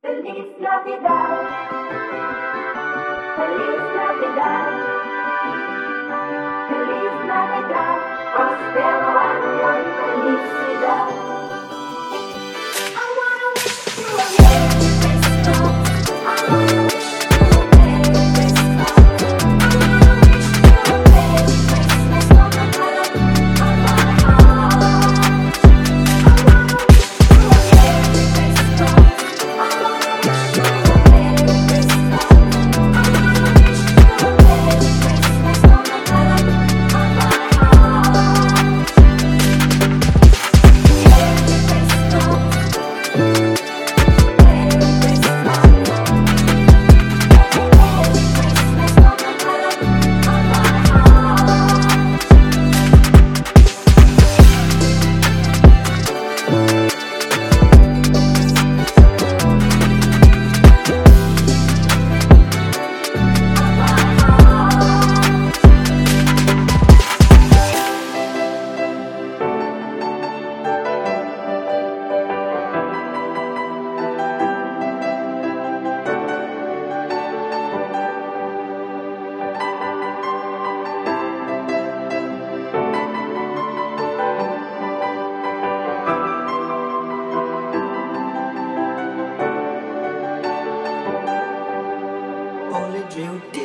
Feliz Navidad, Feliz Navidad, Feliz Navidad, prospero año y felicidad. I wanna wish you a Merry Christmas. I wanna wish you a Merry Christmas. I wanna wish you a Merry Christmas from the bottom of my heart. I wanna wish you a Merry Christmas. I wanna wish you a Merry Christmas. I wanna wish you a Merry Christmas from the bottom of my heart. Merry Christmas. Only dream